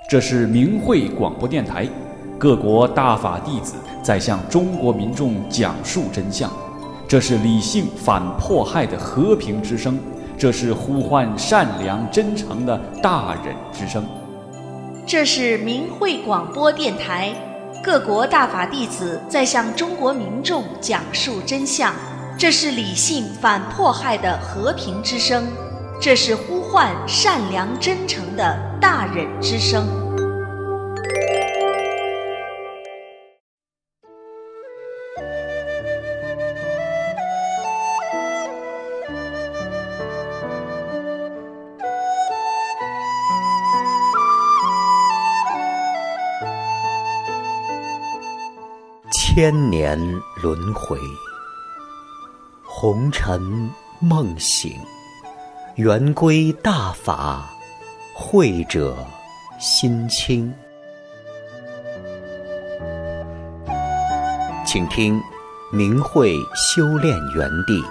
这是明慧广播电台，各国大法弟子在向中国民众讲述真相。这是理性反迫害的和平之声，这是呼唤善良真诚的大忍之声。 这是明慧广播电台，各国大法弟子在向中国民众讲述真相。这是理性反迫害的和平之声，这是呼唤善良真诚的大忍之声。 千年轮回，红尘梦醒，圆归大法，慧者心清。请听明慧修炼园地。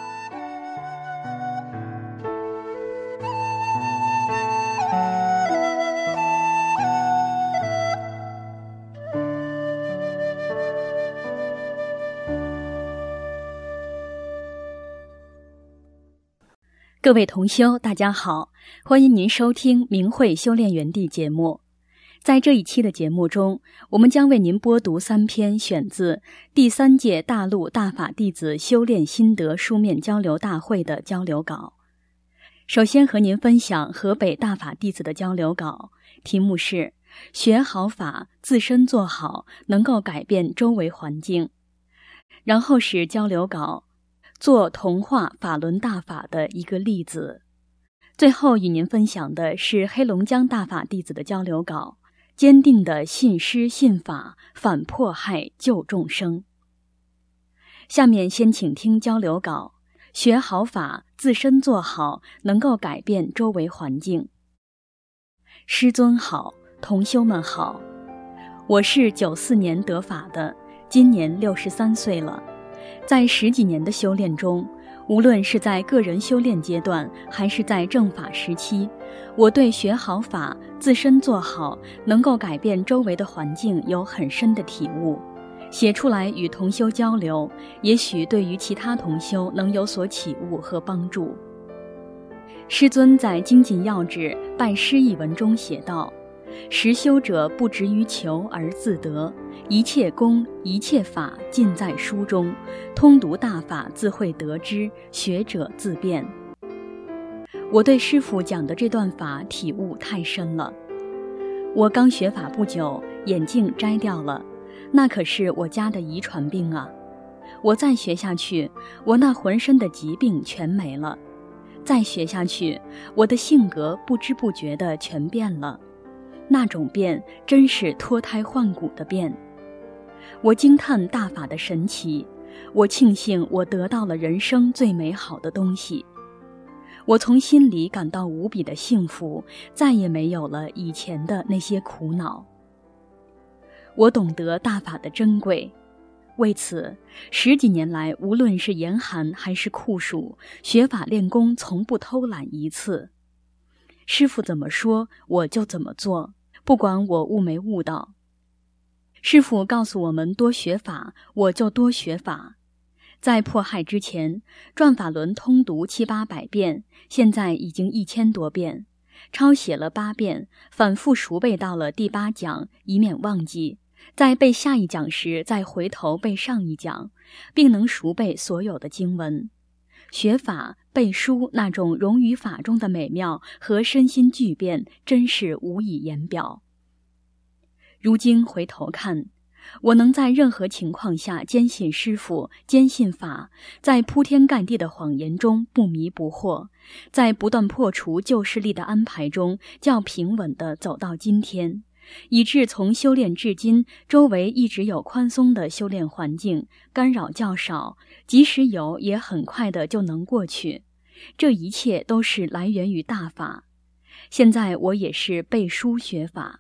各位同修，大家好，欢迎您收听明慧修炼园地节目。在这一期的节目中，我们将为您播读3篇选自第3届大陆大法弟子修炼心得书面交流大会的交流稿。首先和您分享河北大法弟子的交流稿，题目是学好法，自身做好，能够改变周围环境。然后是交流稿，做同化法轮大法的一个例子。最后与您分享的是黑龙江大法弟子的交流稿，坚定的信师信法，反迫害救众生。下面先请听交流稿，学好法，自身做好，能够改变周围环境。师尊好，同修们好，我是94年得法的，今年63岁了。在10几年的修炼中，无论是在个人修炼阶段，还是在正法时期，我对学好法，自身做好，能够改变周围的环境有很深的体悟。写出来与同修交流，也许对于其他同修能有所启悟和帮助。师尊在《精进要旨拜师一文》中写道：实修者不执于求而自得，一切功一切法尽在书中，通读大法自会得知，学者自辩。我对师父讲的这段法体悟太深了。我刚学法不久，眼镜摘掉了，那可是我家的遗传病啊。我再学下去，我那浑身的疾病全没了。再学下去，我的性格不知不觉地全变了。那种变真是脱胎换骨的变。我惊叹大法的神奇，我庆幸我得到了人生最美好的东西。我从心里感到无比的幸福，再也没有了以前的那些苦恼。我懂得大法的珍贵，为此10几年来，无论是严寒还是酷暑，学法练功从不偷懒一次。师父怎么说我就怎么做，不管我悟没悟到。师父告诉我们多学法，我就多学法。在迫害之前，转法轮通读7、800遍，现在已经1000多遍，抄写了8遍，反复熟背到了第8讲，以免忘记。在背下一讲时，再回头背上一讲，并能熟背所有的经文。学法背书那种融于法中的美妙和身心巨变，真是无以言表。如今回头看，我能在任何情况下坚信师父，坚信法，在铺天盖地的谎言中不迷不惑，在不断破除旧势力的安排中较平稳地走到今天，以致从修炼至今，周围一直有宽松的修炼环境，干扰较少，即使有也很快的就能过去。这一切都是来源于大法。现在我也是背书学法。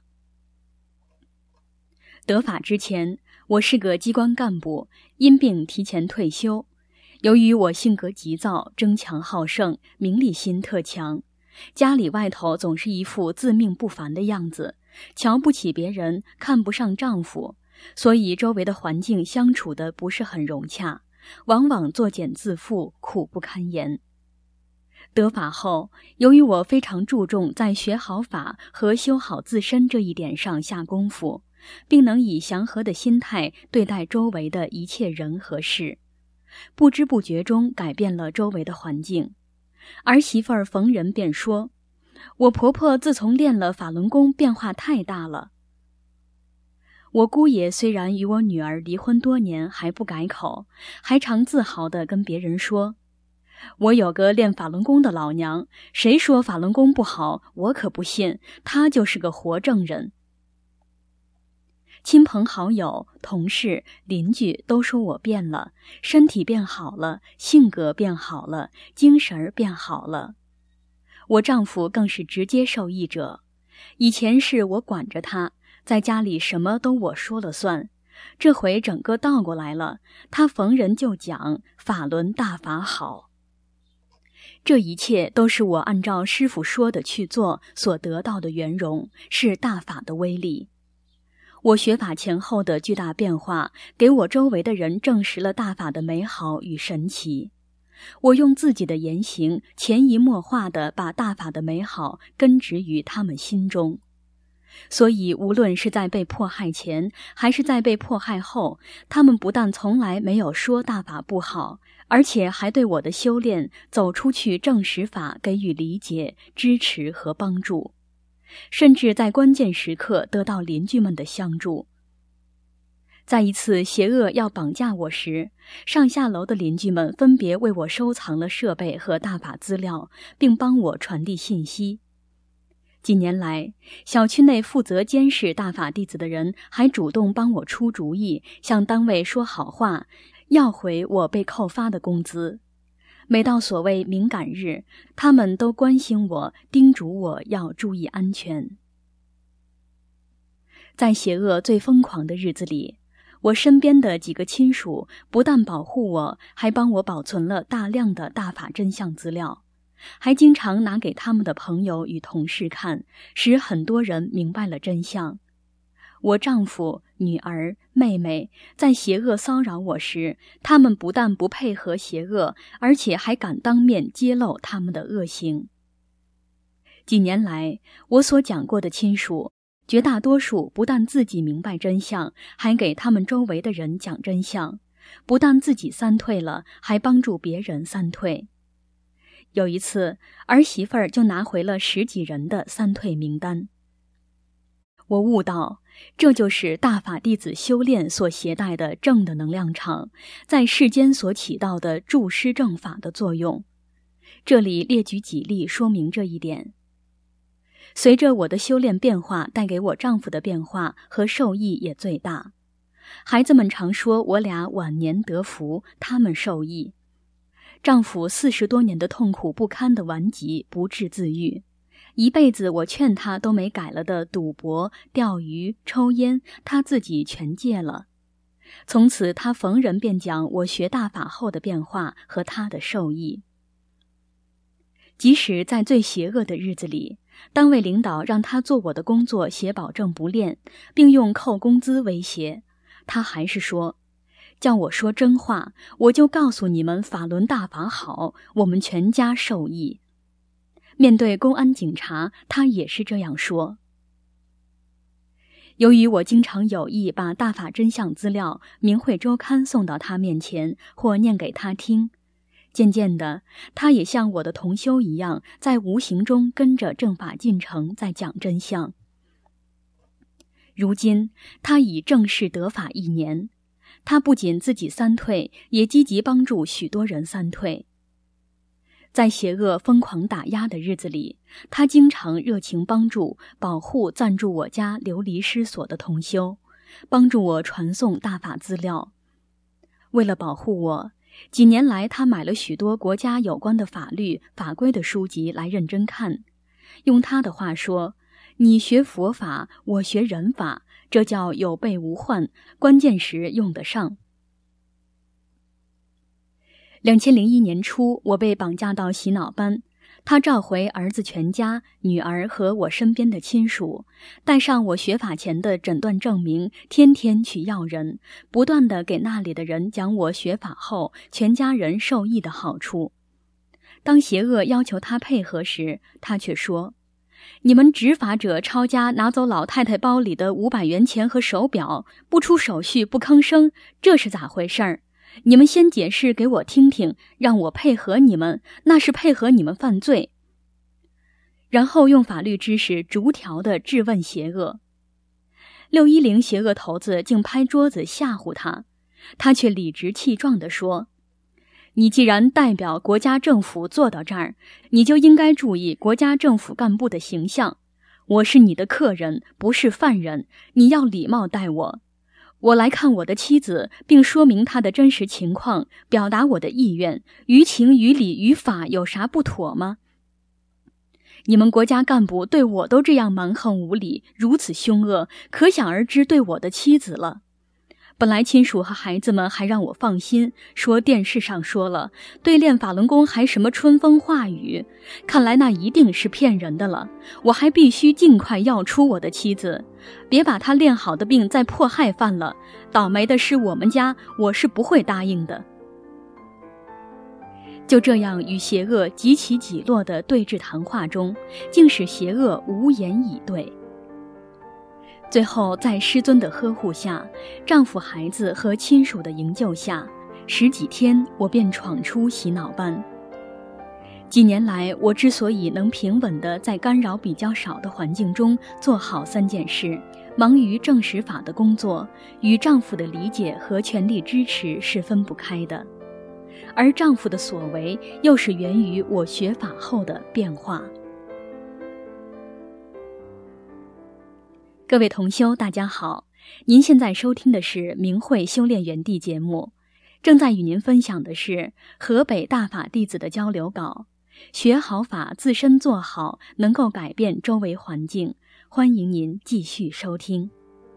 得法之前，我是个机关干部，因病提前退休。由于我性格急躁，争强好胜，名利心特强，家里外头总是一副自命不凡的样子， 瞧不起别人，看不上丈夫，所以周围的环境相处的不是很融洽，往往作茧自缚，苦不堪言。得法后，由于我非常注重在学好法和修好自身这一点上下功夫，并能以祥和的心态对待周围的一切人和事，不知不觉中改变了周围的环境。儿媳妇儿逢人便说，我婆婆自从练了法轮功变化太大了。我姑爷虽然与我女儿离婚多年还不改口，还常自豪地跟别人说，我有个练法轮功的老娘，谁说法轮功不好，我可不信，她就是个活证人。亲朋好友、同事、邻居都说我变了，身体变好了，性格变好了，精神变好了。我丈夫更是直接受益者，以前是我管着他，在家里什么都我说了算，这回整个倒过来了，他逢人就讲法轮大法好。这一切都是我按照师父说的去做所得到的圆融，是大法的威力。我学法前后的巨大变化，给我周围的人证实了大法的美好与神奇。我用自己的言行潜移默化地把大法的美好根植于他们心中。所以无论是在被迫害前还是在被迫害后，他们不但从来没有说大法不好，而且还对我的修炼走出去证实法给予理解、支持和帮助，甚至在关键时刻得到邻居们的相助。在一次邪恶要绑架我时，上下楼的邻居们分别为我收藏了设备和大法资料，并帮我传递信息。几年来，小区内负责监视大法弟子的人还主动帮我出主意，向单位说好话，要回我被扣发的工资。每到所谓敏感日，他们都关心我，叮嘱我要注意安全。在邪恶最疯狂的日子里，我身边的几个亲属不但保护我，还帮我保存了大量的大法真相资料，还经常拿给他们的朋友与同事看，使很多人明白了真相。我丈夫、女儿、妹妹在邪恶骚扰我时，他们不但不配合邪恶，而且还敢当面揭露他们的恶行。几年来，我所讲过的亲属，绝大多数不但自己明白真相，还给他们周围的人讲真相，不但自己三退了，还帮助别人三退。有一次，儿媳妇儿就拿回了10几人的三退名单。我悟到，这就是大法弟子修炼所携带的正的能量场，在世间所起到的助施正法的作用。这里列举几例说明这一点。随着我的修炼变化，带给我丈夫的变化和受益也最大。孩子们常说我俩晚年得福，他们受益。丈夫40多年的痛苦不堪的顽疾不治自愈，一辈子我劝他都没改了的赌博、钓鱼、抽烟，他自己全戒了。从此他逢人便讲我学大法后的变化和他的受益。即使在最邪恶的日子里，单位领导让他做我的工作写保证不练，并用扣工资威胁，他还是说，叫我说真话，我就告诉你们法轮大法好，我们全家受益。面对公安警察，他也是这样说。由于我经常有意把大法真相资料、明慧周刊送到他面前，或念给他听，渐渐的，他也像我的同修一样，在无形中跟着正法进程在讲真相。如今，他已正式得法1年，他不仅自己三退，也积极帮助许多人三退。在邪恶疯狂打压的日子里，他经常热情帮助、保护、赞助我家流离失所的同修，帮助我传送大法资料。为了保护我，几年来他买了许多国家有关的法律、法规的书籍来认真看。用他的话说，你学佛法，我学人法，这叫有备无患，关键时用得上。2001年初，我被绑架到洗脑班， 他召回儿子全家、女儿和我身边的亲属，带上我学法前的诊断证明，天天去要人，不断地给那里的人讲我学法后全家人受益的好处。当邪恶要求他配合时，他却说：“你们执法者抄家拿走老太太包里的500元钱和手表，不出手续不吭声，这是咋回事儿？你们先解释给我听听，让我配合你们，那是配合你们犯罪。”然后用法律知识逐条地质问邪恶。610邪恶头子竟拍桌子吓唬他，他却理直气壮地说：“你既然代表国家政府做到这儿，你就应该注意国家政府干部的形象。我是你的客人，不是犯人，你要礼貌待我。我来看我的妻子，并说明她的真实情况，表达我的意愿，于情于理于法有啥不妥吗？你们国家干部对我都这样蛮横无理，如此凶恶，可想而知对我的妻子了。本来亲属和孩子们还让我放心，说电视上说了，对练法轮功还什么春风化雨，看来那一定是骗人的了。我还必须尽快要出我的妻子，别把她练好的病再迫害犯了，倒霉的是我们家，我是不会答应的。就这样与邪恶几起几落的对峙谈话中，竟使邪恶无言以对。最后在师尊的呵护下，丈夫、孩子和亲属的营救下，10几天我便闯出洗脑班。几年来，我之所以能平稳地在干扰比较少的环境中做好3件事，忙于正实法的工作，与丈夫的理解和全力支持是分不开的。而丈夫的所为，又是源于我学法后的变化。各位同修，大家好，您现在收听的是明慧修炼园地节目，正在与您分享的是河北大法弟子的交流稿，学好法，自身做好，能够改变周围环境。欢迎您继续收听。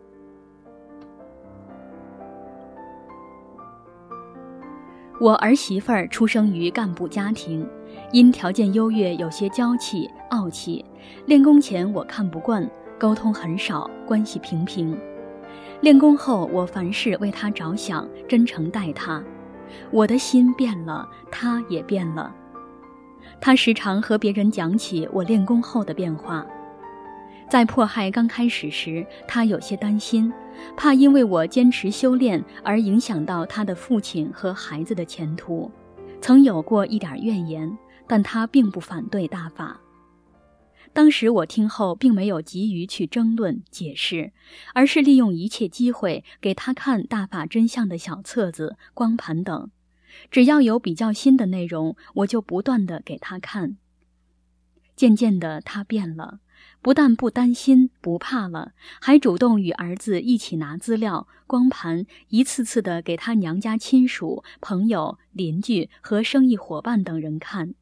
我儿媳妇儿出生于干部家庭，因条件优越，有些娇气、傲气。练功前我看不惯，沟通很少，关系平平。练功后，我凡事为她着想，真诚待她。我的心变了，她也变了。她时常和别人讲起我练功后的变化。在迫害刚开始时，她有些担心，怕因为我坚持修炼而影响到她的父亲和孩子的前途，曾有过一点怨言，但她并不反对大法。当时我听后并没有急于去争论解释，而是利用一切机会给她看大法真相的小册子、光盘等，只要有比较新的内容，我就不断地给她看。渐渐的，她变了，不但不担心不怕了，还主动与儿子一起拿资料光盘，一次次地给他娘家亲属、朋友、邻居和生意伙伴等人看，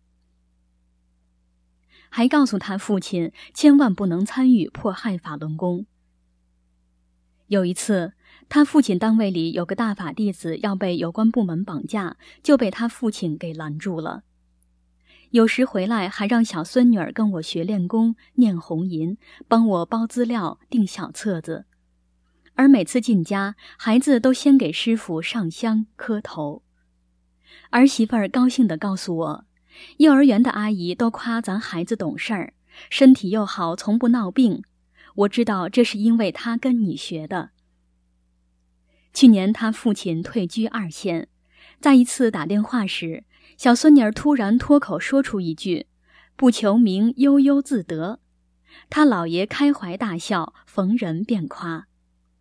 还告诉他父亲千万不能参与迫害法轮功。有一次，他父亲单位里有个大法弟子要被有关部门绑架，就被他父亲给拦住了。有时回来还让小孙女儿跟我学练功、念红银，帮我包资料、订小册子。而每次进家，孩子都先给师父上香磕头。儿媳妇儿高兴地告诉我，幼儿园的阿姨都夸咱孩子懂事儿，身体又好，从不闹病。我知道这是因为他跟你学的。去年他父亲退居2线，在一次打电话时，小孙女儿突然脱口说出一句：“不求名，悠悠自得。”他姥爷开怀大笑，逢人便夸。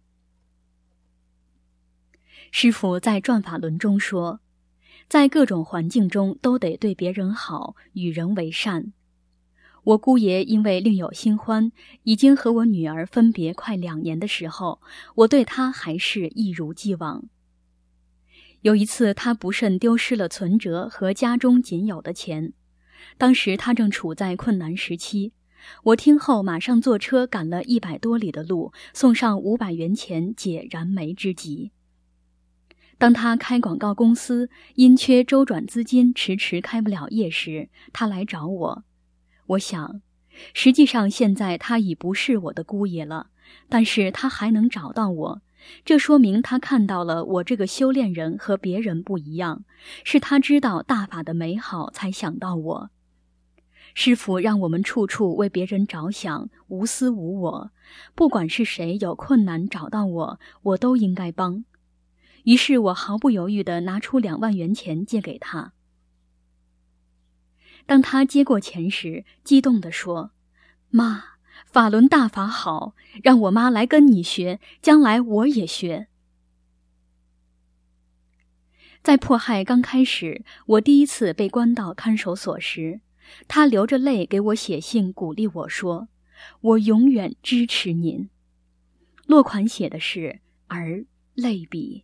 师父在转法轮中说，在各种环境中都得对别人好，与人为善。我姑爷因为另有新欢，已经和我女儿分别快2年的时候，我对他还是一如既往。有一次，他不慎丢失了存折和家中仅有的钱，当时他正处在困难时期，我听后马上坐车赶了100多里的路，送上500元钱解燃眉之急。当他开广告公司因缺周转资金迟迟开不了业时，他来找我， 我想，实际上现在他已不是我的姑爷了，但是他还能找到我，这说明他看到了我这个修炼人和别人不一样，是他知道大法的美好才想到我。师父让我们处处为别人着想，无私无我，不管是谁有困难找到我，我都应该帮。于是我毫不犹豫地拿出2万元钱借给他。当他接过钱时，激动地说：“妈，法轮大法好，让我妈来跟你学，将来我也学。”在迫害刚开始，我第一次被关到看守所时，他流着泪给我写信鼓励我说：“我永远支持您。”落款写的是儿泪笔。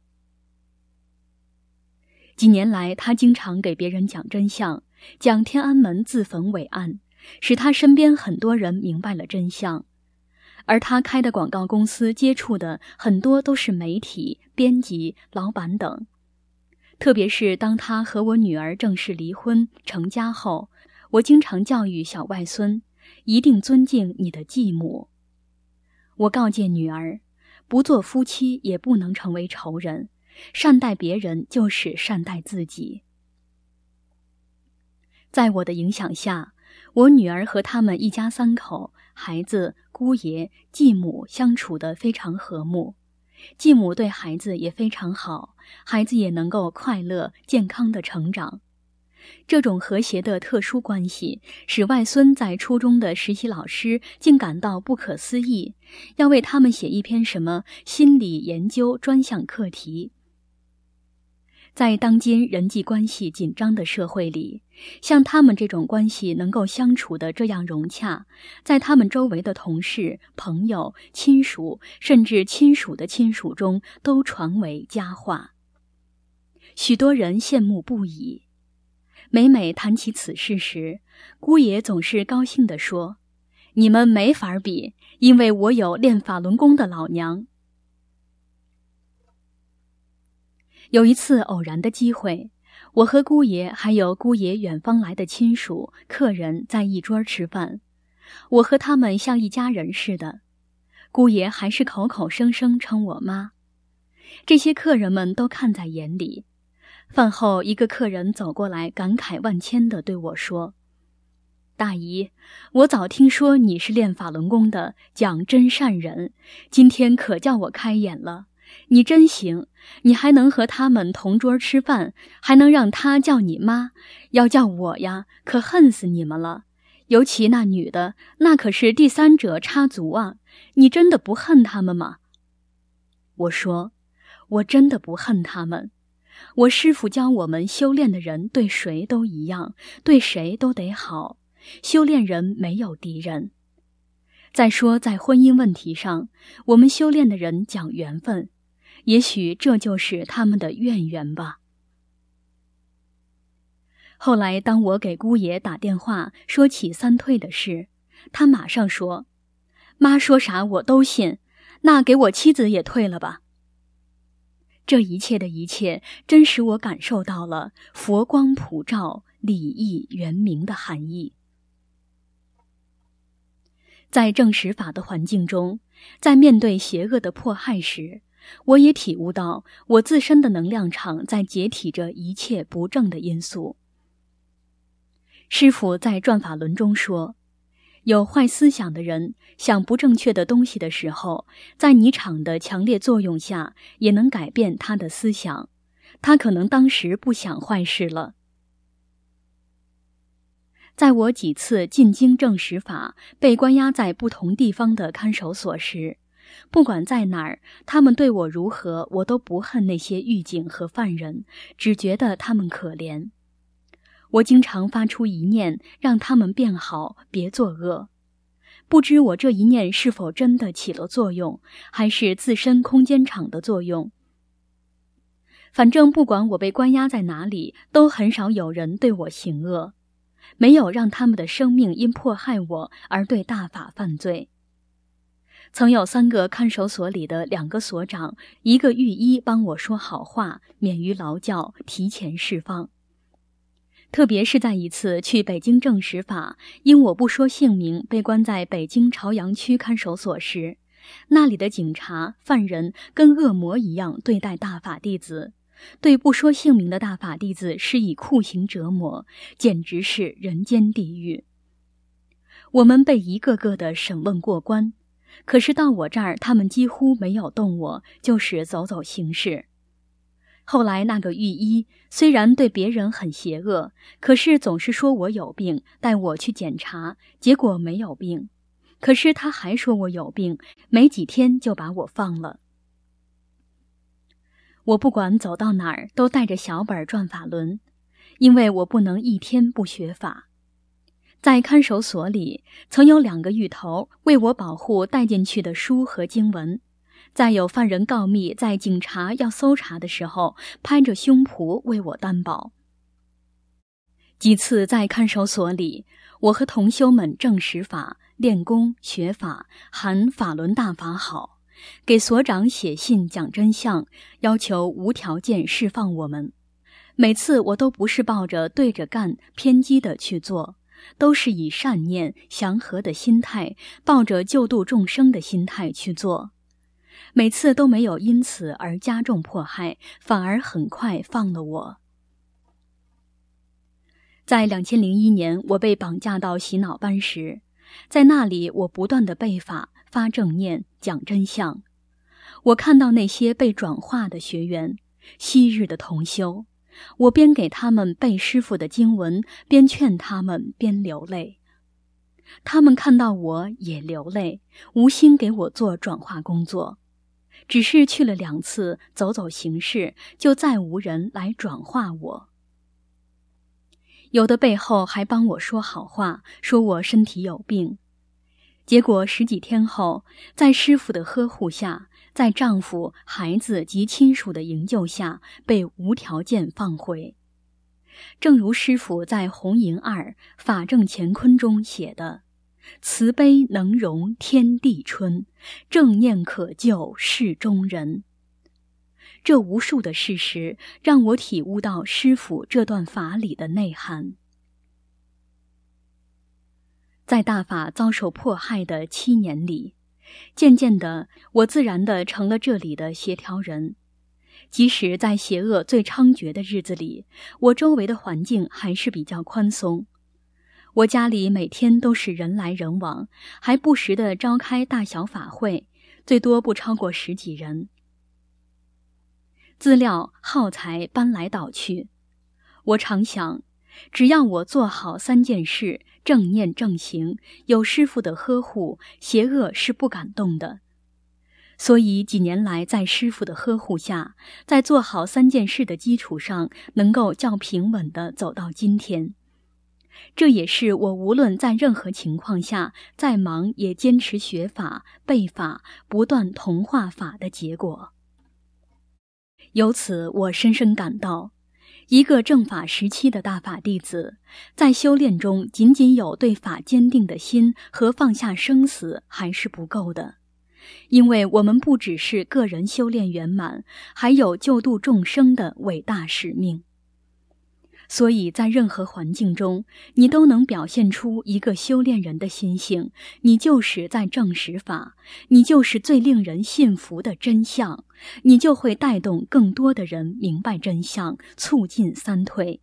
几年来，他经常给别人讲真相，讲天安门自焚伟案，使他身边很多人明白了真相。而他开的广告公司接触的很多都是媒体、编辑、老板等。特别是当他和我女儿正式离婚成家后，我经常教育小外孙，一定尊敬你的继母。我告诫女儿，不做夫妻也不能成为仇人，善待别人就是善待自己。在我的影响下，我女儿和他们一家3口，孩子、姑爷、继母相处得非常和睦。继母对孩子也非常好，孩子也能够快乐、健康地成长。这种和谐的特殊关系，使外孙在初中的实习老师竟感到不可思议，要为他们写一篇什么心理研究专项课题。在当今人际关系紧张的社会里，像他们这种关系能够相处得这样融洽，在他们周围的同事、朋友、亲属，甚至亲属的亲属中都传为佳话。许多人羡慕不已。每每谈起此事时，姑爷总是高兴地说：“你们没法比，因为我有练法轮功的老娘。”有一次偶然的机会，我和姑爷还有姑爷远方来的亲属、客人在一桌吃饭，我和他们像一家人似的，姑爷还是口口声声称我妈。这些客人们都看在眼里。饭后，一个客人走过来，感慨万千地对我说：“大姨，我早听说你是练法轮功的，讲真善人，今天可叫我开眼了。你真行，你还能和他们同桌吃饭，还能让他叫你妈，要叫我呀，可恨死你们了。尤其那女的，那可是第三者插足啊，你真的不恨他们吗？”我说：“我真的不恨他们。我师父教我们修炼的人对谁都一样，对谁都得好，修炼人没有敌人。再说在婚姻问题上，我们修炼的人讲缘分，也许这就是他们的怨缘吧。”后来当我给姑爷打电话说起三退的事，他马上说：“妈说啥我都信，那给我妻子也退了吧。”这一切的一切，真使我感受到了佛光普照、礼义圆明的含义。在正实法的环境中，在面对邪恶的迫害时，我也体悟到我自身的能量场在解体着一切不正的因素。师父在转法轮中说，有坏思想的人想不正确的东西的时候，在你场的强烈作用下，也能改变他的思想。他可能当时不想坏事了。在我几次进京正实法，被关押在不同地方的看守所时，不管在哪儿，他们对我如何，我都不恨那些狱警和犯人，只觉得他们可怜。我经常发出一念，让他们变好，别作恶。不知我这一念是否真的起了作用，还是自身空间场的作用。反正不管我被关押在哪里，都很少有人对我行恶，没有让他们的生命因迫害我而对大法犯罪。曾有3个看守所里的2个所长，1个狱医帮我说好话，免于劳教，提前释放。 特别是在一次去北京证实法，因我不说姓名被关在北京朝阳区看守所时，那里的警察、犯人跟恶魔一样对待大法弟子，对不说姓名的大法弟子施以酷刑折磨，简直是人间地狱。我们被一个个的审问过关，可是到我这儿，他们几乎没有动我，就是走走形式。后来那个御医虽然对别人很邪恶，可是总是说我有病，带我去检查，结果没有病。可是他还说我有病，没几天就把我放了。我不管走到哪儿都带着小本转法轮，因为我不能一天不学法。在看守所里，曾有2个狱头为我保护带进去的书和经文。再有犯人告密，在警察要搜查的时候，拍着胸脯为我担保。几次在看守所里，我和同修们证实法、练功、学法，喊法轮大法好，给所长写信讲真相，要求无条件释放我们。每次我都不是抱着对着干、偏激的去做，都是以善念、祥和的心态，抱着救度众生的心态去做。每次都没有因此而加重迫害，反而很快放了我。在2001年我被绑架到洗脑班时，在那里我不断地背法、发正念、讲真相。我看到那些被转化的学员，昔日的同修，我边给他们背师父的经文，边劝他们，边流泪。他们看到我也流泪，无心给我做转化工作。只是去了2次，走走形式，就再无人来转化我。有的背后还帮我说好话，说我身体有病。结果10几天后，在师父的呵护下，在丈夫、孩子及亲属的营救下，被无条件放回。正如师父在《红银2法正乾坤》中写的，慈悲能容天地春，正念可救世中人。这无数的事实让我体悟到师父这段法理的内涵。在大法遭受迫害的7年里，渐渐的，我自然地成了这里的协调人。即使在邪恶最猖獗的日子里，我周围的环境还是比较宽松。我家里每天都是人来人往，还不时地召开大小法会，最多不超过10几人。资料、耗材搬来倒去，我常想，只要我做好3件事，正念正行，有师父的呵护，邪恶是不敢动的。所以几年来，在师父的呵护下，在做好3件事的基础上，能够较平稳地走到今天。这也是我无论在任何情况下，再忙也坚持学法、背法，不断同化法的结果。由此，我深深感到，一个正法时期的大法弟子，在修炼中仅仅有对法坚定的心和放下生死还是不够的。因为我们不只是个人修炼圆满，还有救度众生的伟大使命。所以在任何环境中，你都能表现出一个修炼人的心性，你就是在证实法，你就是最令人信服的真相，你就会带动更多的人明白真相，促进3退。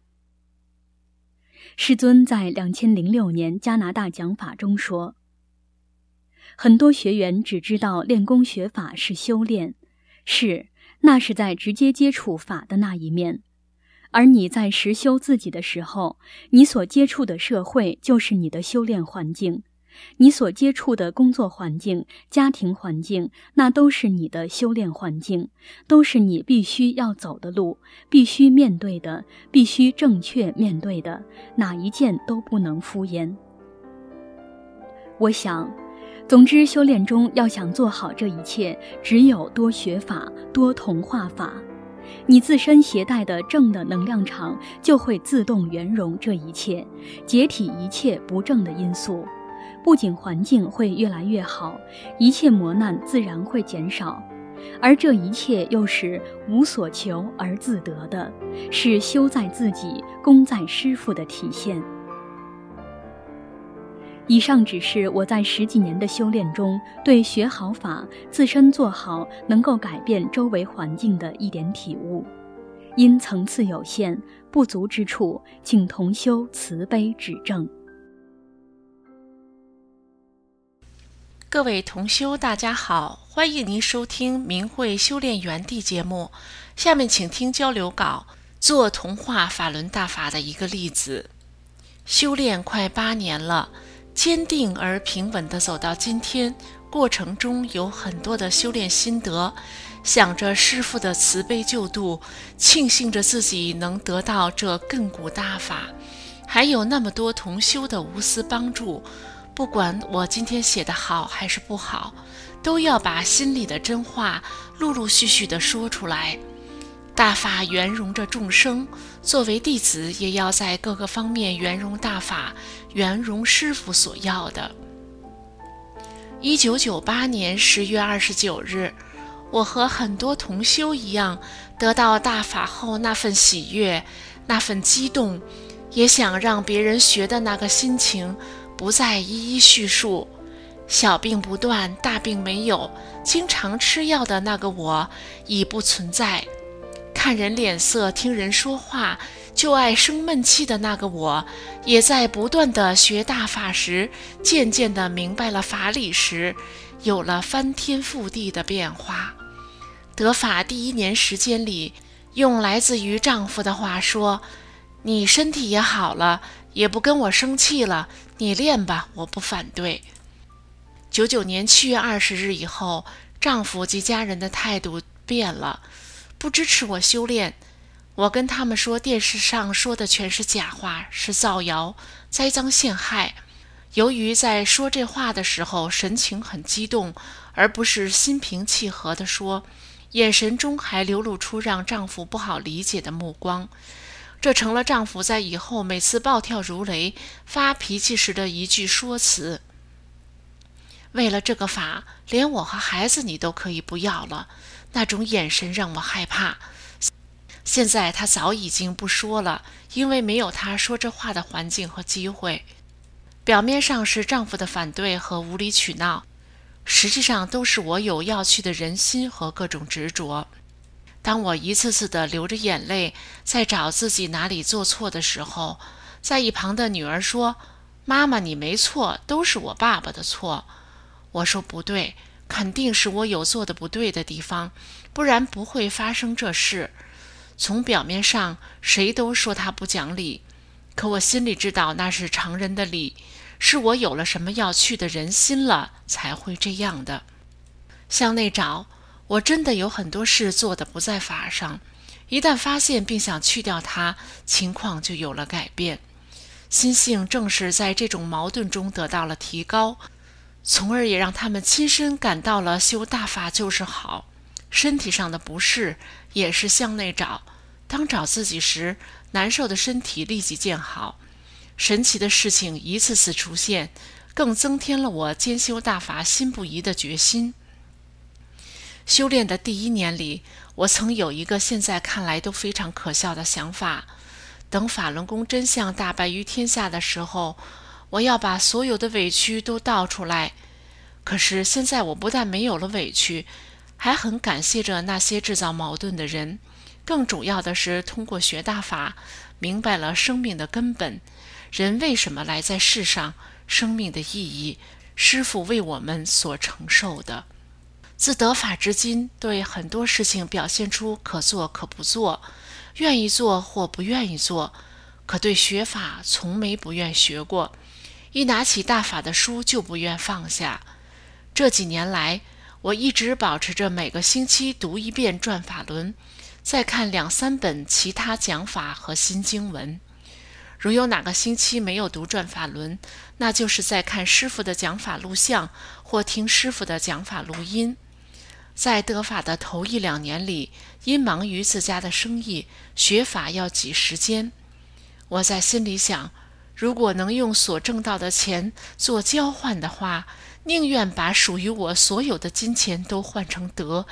世尊在2006年加拿大讲法中说，很多学员只知道练功学法是修炼，那是在直接接触法的那一面。而你在实修自己的时候，你所接触的社会就是你的修炼环境，你所接触的工作环境、家庭环境，那都是你的修炼环境，都是你必须要走的路，必须面对的，必须正确面对的，哪一件都不能敷衍。我想，总之修炼中要想做好这一切，只有多学法，多同化法。你自身携带的正的能量场就会自动圆融这一切，解体一切不正的因素，不仅环境会越来越好，一切磨难自然会减少， 而这一切又是无所求而自得的，是修在自己，功在师父的体现。以上只是我在10几年的修炼中对学好法、自身做好能够改变周围环境的一点体悟，因层次有限，不足之处，请同修慈悲指正。 各位同修大家好，欢迎您收听明慧修炼园地节目。下面请听交流稿，做同化法轮大法的一个例子。修炼快8年了，坚定而平稳地走到今天，过程中有很多的修炼心得，想着师父的慈悲救度，庆幸着自己能得到这亘古大法，还有那么多同修的无私帮助。不管我今天写得好还是不好，都要把心里的真话陆陆续续地说出来。大法圆融着众生，作为弟子也要在各个方面圆融大法，圆融师父所要的。1998年10月29日，我和很多同修一样，得到大法后那份喜悦，那份激动，也想让别人学的那个心情不再一一叙述。小病不断，大病没有，经常吃药的那个我已不存在。看人脸色，听人说话，就爱生闷气的那个我，也在不断的学大法时，渐渐地明白了法理时，有了翻天覆地的变化。得法第1年时间里，用来自于丈夫的话说，你身体也好了，也不跟我生气了，你练吧，我不反对。99年7月20日以后，丈夫及家人的态度变了，不支持我修炼。我跟他们说，电视上说的全是假话，是造谣，栽赃陷害。由于在说这话的时候神情很激动，而不是心平气和地说，眼神中还流露出让丈夫不好理解的目光，这成了丈夫在以后每次暴跳如雷、发脾气时的一句说辞。为了这个法，连我和孩子你都可以不要了，那种眼神让我害怕。现在他早已经不说了，因为没有他说这话的环境和机会。表面上是丈夫的反对和无理取闹，实际上都是我有要去的人心和各种执着。当我一次次地流着眼泪在找自己哪里做错的时候，在一旁的女儿说，妈妈你没错，都是我爸爸的错。我说不对，肯定是我有做的不对的地方，不然不会发生这事。从表面上谁都说他不讲理，可我心里知道那是常人的理，是我有了什么要去的人心了才会这样的。向内找，我真的有很多事做的不在法上，一旦发现并想去掉它，情况就有了改变。心性正是在这种矛盾中得到了提高，从而也让他们亲身感到了修大法就是好。身体上的不适也是向内找，当找自己时，难受的身体立即见好。神奇的事情一次次出现，更增添了我兼修大法心不移的决心。修炼的第1年里，我曾有一个现在看来都非常可笑的想法，等法轮功真相大白于天下的时候，我要把所有的委屈都倒出来。可是现在我不但没有了委屈，还很感谢着那些制造矛盾的人，更主要的是通过学大法，明白了生命的根本，人为什么来在世上，生命的意义，师父为我们所承受的。自得法至今，对很多事情表现出可做可不做，愿意做或不愿意做，可对学法从没不愿学过，一拿起大法的书就不愿放下。这几年来，我一直保持着每个星期读1遍转法轮，再看2、3本其他讲法和新经文。如有哪个星期没有读转法轮，那就是在看师父的讲法录像或听师父的讲法录音。在得法的头1、2年里，因忙于自家的生意，学法要挤时间。我在心里想，如果能用所挣到的钱做交换的话，宁愿把属于我所有的金钱都换成德，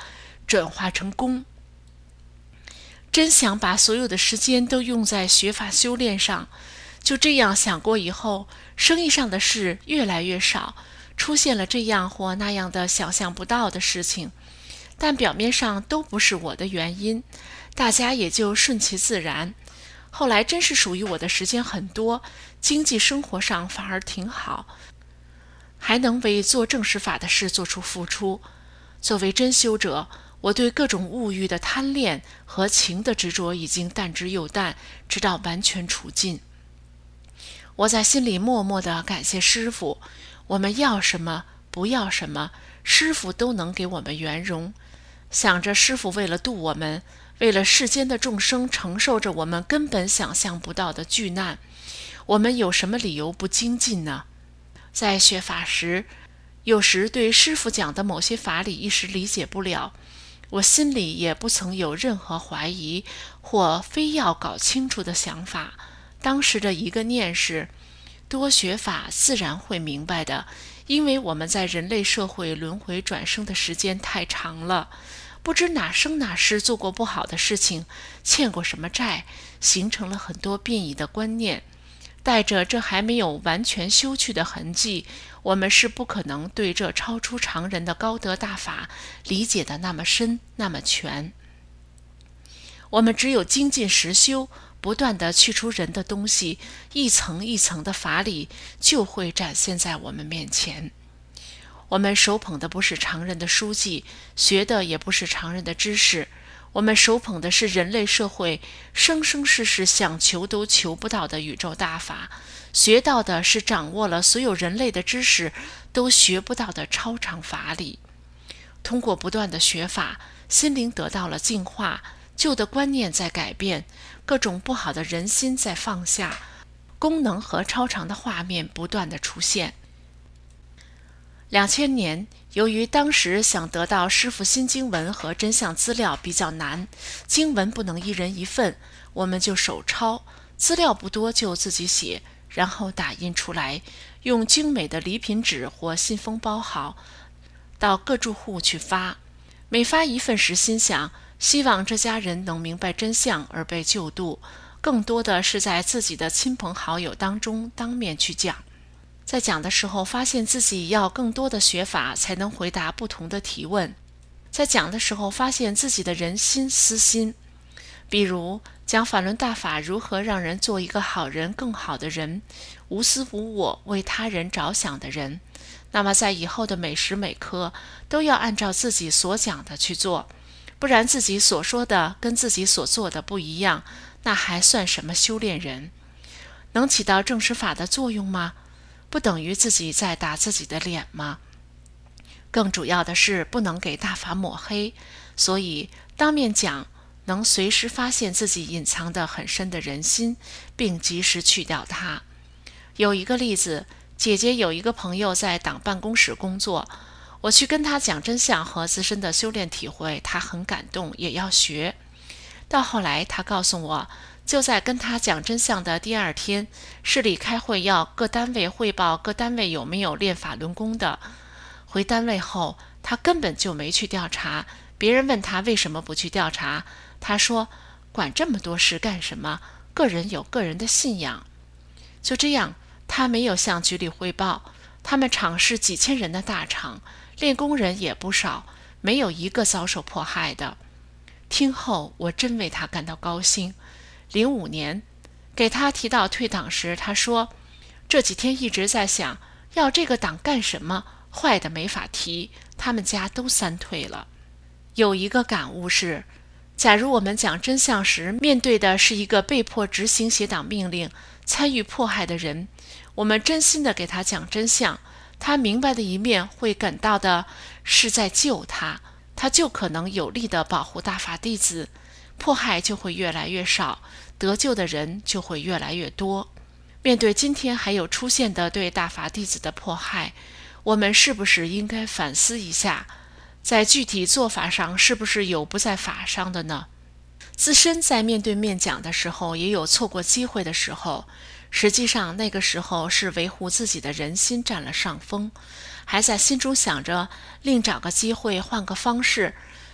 转化成功。真想把所有的时间都用在学法修炼上，就这样想过以后，生意上的事越来越少，出现了这样或那样的想象不到的事情，但表面上都不是我的原因，大家也就顺其自然。后来真是属于我的时间很多，经济生活上反而挺好，还能为做正实法的事做出付出。作为真修者，我对各种物欲的贪恋和情的执着已经淡之又淡，直到完全除尽。我在心里默默地感谢师父，我们要什么不要什么，师父都能给我们圆融。想着师父为了度我们，为了世间的众生承受着我们根本想象不到的巨难，我们有什么理由不精进呢？在学法时，有时对师父讲的某些法理一时理解不了，我心里也不曾有任何怀疑或非要搞清楚的想法。当时的一个念是，多学法自然会明白的，因为我们在人类社会轮回转生的时间太长了，不知哪生哪世做过不好的事情，欠过什么债，形成了很多变异的观念。带着这还没有完全修去的痕迹，我们是不可能对这超出常人的高德大法理解的那么深那么全。我们只有精进实修，不断地去除人的东西，一层一层的法理就会展现在我们面前。我们手捧的不是常人的书籍，学的也不是常人的知识，我们手捧的是人类社会生生世世想求都求不到的宇宙大法，学到的是掌握了所有人类的知识都学不到的超常法理。通过不断的学法，心灵得到了净化，旧的观念在改变，各种不好的人心在放下，功能和超常的画面不断的出现。2000年，由于当时想得到师父新经文和真相资料比较难，经文不能一人一份，我们就手抄，资料不多就自己写，然后打印出来，用精美的礼品纸或信封包好，到各住户去发。每发一份时，心想希望这家人能明白真相而被救度，更多的是在自己的亲朋好友当中当面去讲。在讲的时候，发现自己要更多的学法才能回答不同的提问。在讲的时候，发现自己的人心私心，比如讲法轮大法如何让人做一个好人、更好的人，无私无我、为他人着想的人。那么在以后的每时每刻都要按照自己所讲的去做，不然自己所说的跟自己所做的不一样，那还算什么修炼人？能起到正实法的作用吗？不等于自己在打自己的脸吗？更主要的是不能给大法抹黑，所以当面讲，能随时发现自己隐藏的很深的人心，并及时去掉它。有一个例子，姐姐有一个朋友在党办公室工作，我去跟她讲真相和自身的修炼体会，她很感动，也要学。到后来她告诉我，就在跟他讲真相的第二天，市里开会要各单位汇报各单位有没有练法轮功的。回单位后，他根本就没去调查，别人问他为什么不去调查，他说管这么多事干什么，个人有个人的信仰。就这样，他没有向局里汇报，他们厂是几千人的大厂，练功人也不少，没有一个遭受迫害的。听后我真为他感到高兴。05年给他提到退党时，他说这几天一直在想要这个党干什么，坏的没法提，他们家都3退了。有一个感悟是，假如我们讲真相时面对的是一个被迫执行邪党命令、参与迫害的人，我们真心的给他讲真相，他明白的一面会感到的是在救他，他就可能有力的保护大法弟子，迫害就会越来越少，得救的人就会越来越多。面对今天还有出现的对大法弟子的迫害，我们是不是应该反思一下，在具体做法上是不是有不在法上的呢？自身在面对面讲的时候也有错过机会的时候，实际上那个时候是维护自己的人心占了上风，还在心中想着另找个机会换个方式，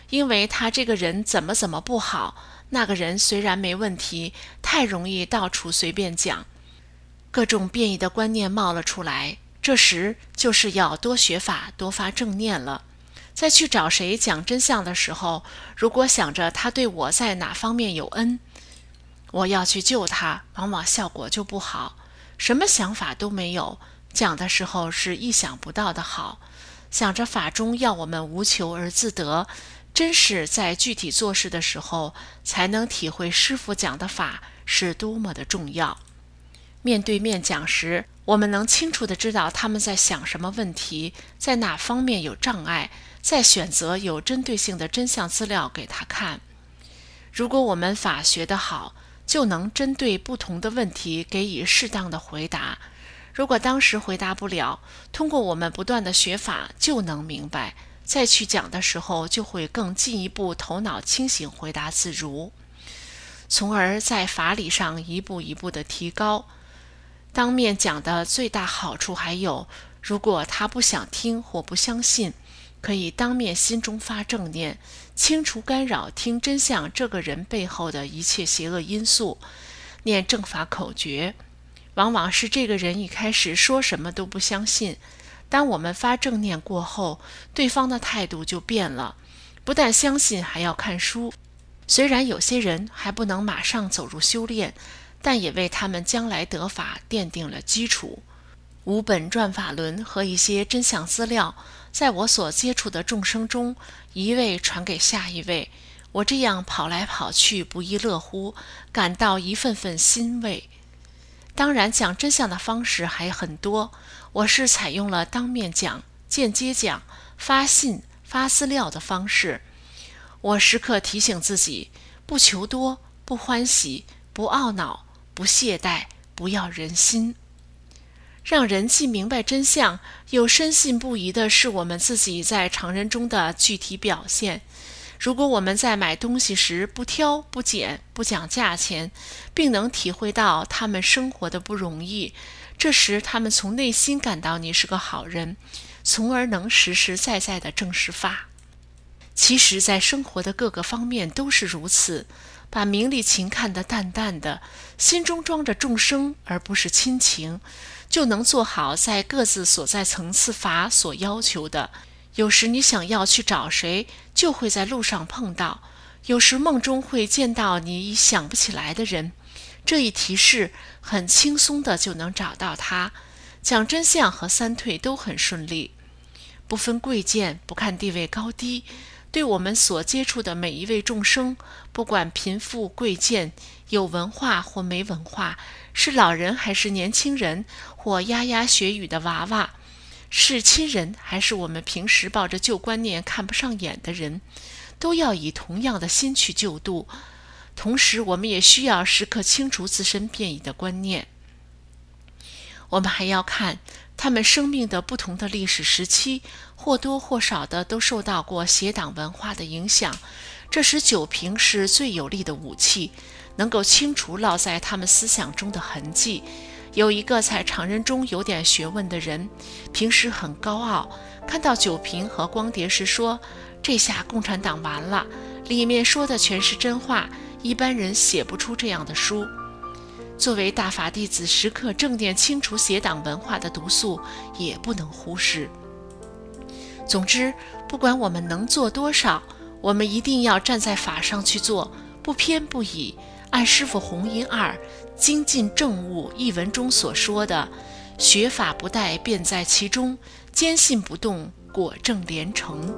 因为他这个人怎么不好，那个人虽然没问题，太容易到处随便讲，各种变异的观念冒了出来。这时就是要多学法，多发正念了。再去找谁讲真相的时候，如果想着他对我在哪方面有恩，我要去救他，往往效果就不好。什么想法都没有，讲的时候是意想不到的好。想着法中要我们无求而自得，真是在具体做事的时候，才能体会师父讲的法是多么的重要。面对面讲时，我们能清楚地知道他们在想什么问题，在哪方面有障碍，再选择有针对性的真相资料给他看。如果我们法学得好，就能针对不同的问题给予适当的回答。如果当时回答不了，通过我们不断的学法就能明白，再去讲的时候就会更进一步头脑清醒，回答自如，从而在法理上一步一步的提高。当面讲的最大好处还有，如果他不想听或不相信，可以当面心中发正念，清除干扰听真相这个人背后的一切邪恶因素，念正法口诀。往往是这个人一开始说什么都不相信，当我们发正念过后，对方的态度就变了，不但相信，还要看书。虽然有些人还不能马上走入修炼，但也为他们将来得法奠定了基础。五本转法轮和一些真相资料，在我所接触的众生中，一位传给下一位，我这样跑来跑去，不亦乐乎，感到一份份欣慰。当然，讲真相的方式还很多，我是采用了当面讲、间接讲、发信、发资料的方式。我时刻提醒自己，不求多，不欢喜，不懊恼，不懈怠，不要人心。让人既明白真相，又深信不疑的是我们自己在常人中的具体表现。如果我们在买东西时不挑、不拣、不讲价钱，并能体会到他们生活的不容易，这时他们从内心感到你是个好人，从而能实实在在地正视法。其实在生活的各个方面都是如此，把名利情看得淡淡的，心中装着众生而不是亲情，就能做好在各自所在层次法所要求的。有时你想要去找谁，就会在路上碰到；有时梦中会见到你想不起来的人，这一提示很轻松的就能找到他。讲真相和三退都很顺利，不分贵贱，不看地位高低，对我们所接触的每一位众生，不管贫富贵贱，有文化或没文化，是老人还是年轻人，或牙牙学语的娃娃，是亲人还是我们平时抱着旧观念看不上眼的人，都要以同样的心去救度。同时我们也需要时刻清除自身变异的观念。我们还要看他们生命的不同的历史时期，或多或少的都受到过邪党文化的影响，这时酒瓶是最有力的武器，能够清除烙在他们思想中的痕迹。有一个在常人中有点学问的人，平时很高傲，看到酒瓶和光碟时说，这下共产党完了，里面说的全是真话，一般人写不出这样的书。作为大法弟子，时刻正念清除邪党文化的毒素也不能忽视。总之，不管我们能做多少，我们一定要站在法上去做，不偏不倚，按师父弘音二精进正悟一文中所说的，学法不殆，便在其中，坚信不动，果证连成。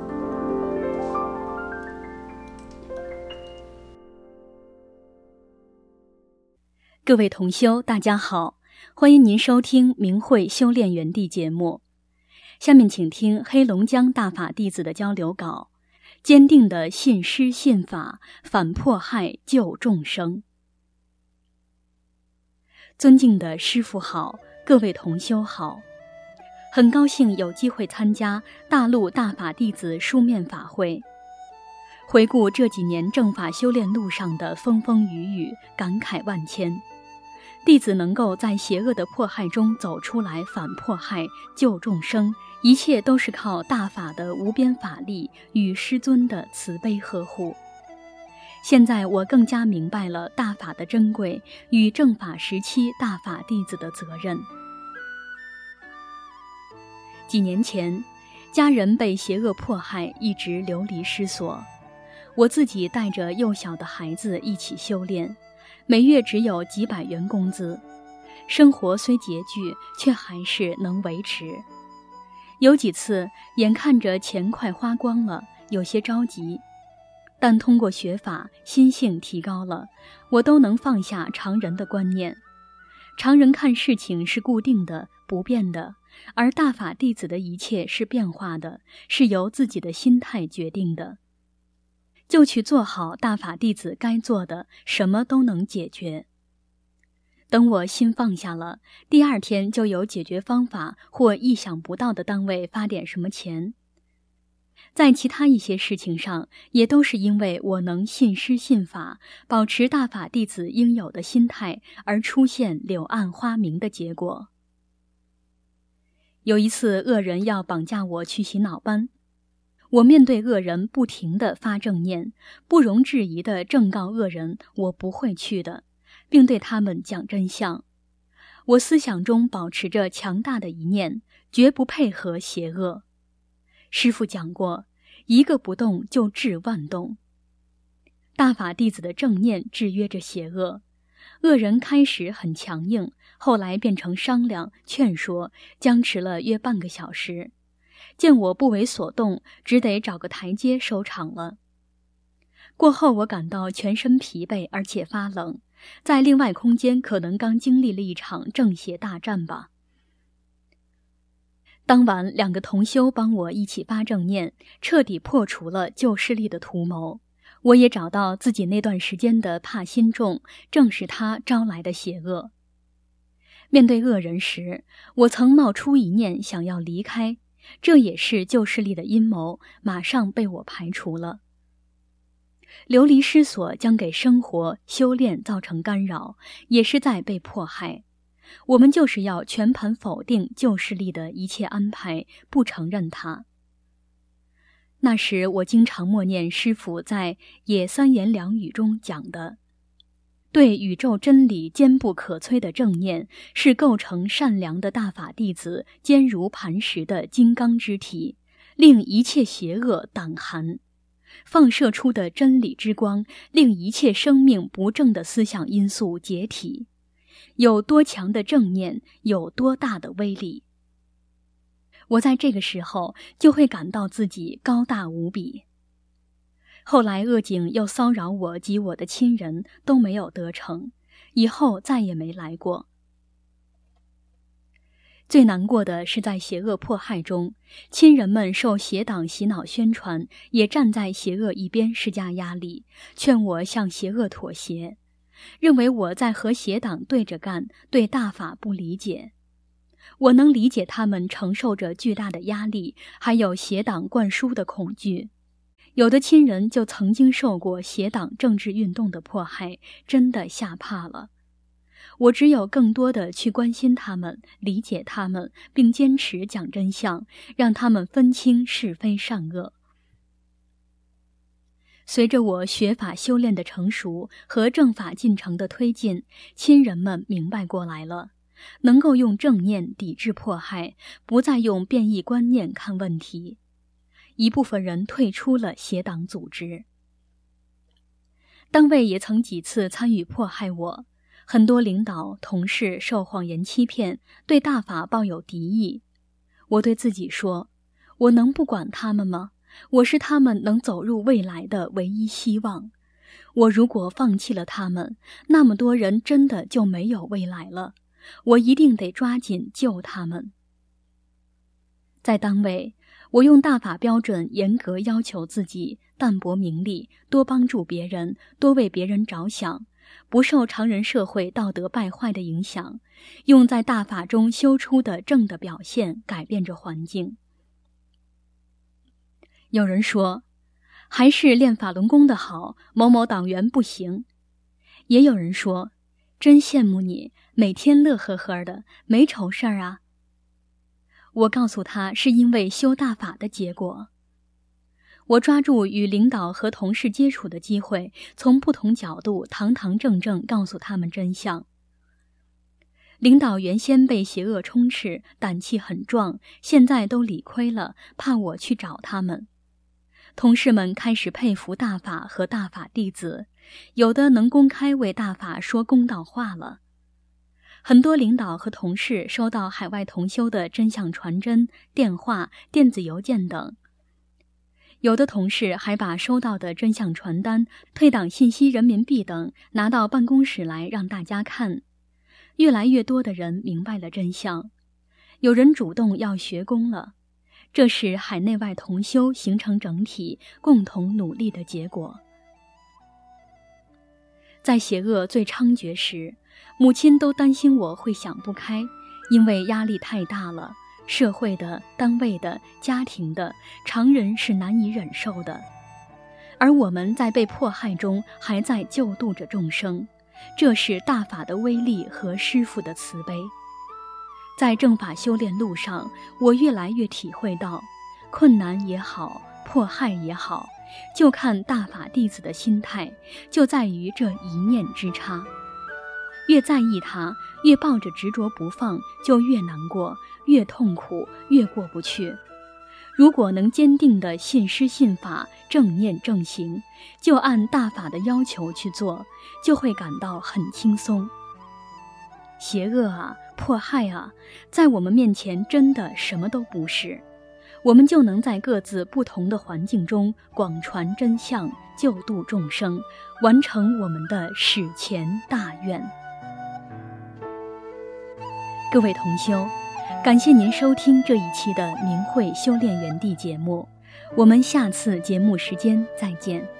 各位同修，大家好，欢迎您收听明慧修炼园地节目。下面请听黑龙江大法弟子的交流稿：坚定的信师信法，反迫害救众生。尊敬的师父好，各位同修好，很高兴有机会参加大陆大法弟子书面法会。回顾这几年正法修炼路上的风风雨雨，感慨万千。 弟子能够在邪恶的迫害中走出来，反迫害，救众生，一切都是靠大法的无边法力与师尊的慈悲呵护。现在我更加明白了大法的珍贵与正法时期大法弟子的责任。几年前，家人被邪恶迫害，一直流离失所。我自己带着幼小的孩子一起修炼，每月只有几百元工资，生活虽拮据，却还是能维持。有几次眼看着钱快花光了，有些着急，但通过学法，心性提高了，我都能放下常人的观念。常人看事情是固定的、不变的，而大法弟子的一切是变化的，是由自己的心态决定的。就去做好大法弟子该做的，什么都能解决。等我心放下了，第二天就有解决方法，或意想不到的单位发点什么钱。在其他一些事情上，也都是因为我能信师信法，保持大法弟子应有的心态，而出现柳暗花明的结果。有一次恶人要绑架我去洗脑班，我面对恶人不停地发正念，不容置疑地正告恶人我不会去的，并对他们讲真相。我思想中保持着强大的一念，绝不配合邪恶。师父讲过，一个不动就制万动。大法弟子的正念制约着邪恶，恶人开始很强硬，后来变成商量、劝说，僵持了约半个小时。见我不为所动，只得找个台阶收场了。过后我感到全身疲惫，而且发冷，在另外空间可能刚经历了一场正邪大战吧。当晚2个同修帮我一起发正念，彻底破除了旧势力的图谋。我也找到自己那段时间的怕心重，正是他招来的邪恶。面对恶人时，我曾冒出一念想要离开，这也是旧势力的阴谋，马上被我排除了。流离失所将给生活修炼造成干扰，也是在被迫害。我们就是要全盘否定旧势力的一切安排，不承认它。那时我经常默念师父在《野三言两语》中讲的，对宇宙真理坚不可摧的正念，是构成善良的大法弟子坚如磐石的金刚之体，令一切邪恶胆寒。放射出的真理之光，令一切生命不正的思想因素解体。有多强的正念，有多大的威力。我在这个时候就会感到自己高大无比。后来恶警又骚扰我及我的亲人，都没有得逞，以后再也没来过。最难过的是在邪恶迫害中，亲人们受邪党洗脑宣传，也站在邪恶一边施加压力，劝我向邪恶妥协，认为我在和邪党对着干，对大法不理解。我能理解他们承受着巨大的压力，还有邪党灌输的恐惧。有的亲人就曾经受过邪党政治运动的迫害，真的吓怕了。我只有更多的去关心他们，理解他们，并坚持讲真相，让他们分清是非善恶。随着我学法修炼的成熟和正法进程的推进，亲人们明白过来了，能够用正念抵制迫害，不再用变异观念看问题。一部分人退出了邪党组织。单位也曾几次参与迫害我，很多领导同事受谎言欺骗，对大法抱有敌意。我对自己说，我能不管他们吗？我是他们能走入未来的唯一希望。我如果放弃了他们，那么多人真的就没有未来了。我一定得抓紧救他们。在单位，我用大法标准严格要求自己，淡泊名利，多帮助别人，多为别人着想，不受常人社会道德败坏的影响，用在大法中修出的正的表现改变着环境。有人说，还是练法轮功的好，某某党员不行。也有人说， 真羡慕你，每天乐呵呵的，没愁事儿啊。我告诉他是因为修大法的结果。我抓住与领导和同事接触的机会，从不同角度堂堂正正告诉他们真相。领导原先被邪恶充斥，胆气很壮，现在都理亏了，怕我去找他们。同事们开始佩服大法和大法弟子，有的能公开为大法说公道话了。很多领导和同事收到海外同修的真相传真、电话、电子邮件等。有的同事还把收到的真相传单、退档信息人民币等拿到办公室来让大家看。越来越多的人明白了真相，有人主动要学功了。这是海内外同修形成整体，共同努力的结果。在邪恶最猖獗时，母亲都担心我会想不开，因为压力太大了，社会的、单位的、家庭的，常人是难以忍受的。而我们在被迫害中还在救度着众生，这是大法的威力和师父的慈悲。在正法修炼路上，我越来越体会到，困难也好，迫害也好，就看大法弟子的心态，就在于这一念之差。越在意它，越抱着执着不放，就越难过，越痛苦，越过不去。如果能坚定地信师信法，正念正行，就按大法的要求去做，就会感到很轻松。邪恶啊，迫害啊，在我们面前真的什么都不是，我们就能在各自不同的环境中广传真相，救度众生，完成我们的史前大愿。各位同修，感谢您收听这一期的明慧修炼园地节目，我们下次节目时间再见。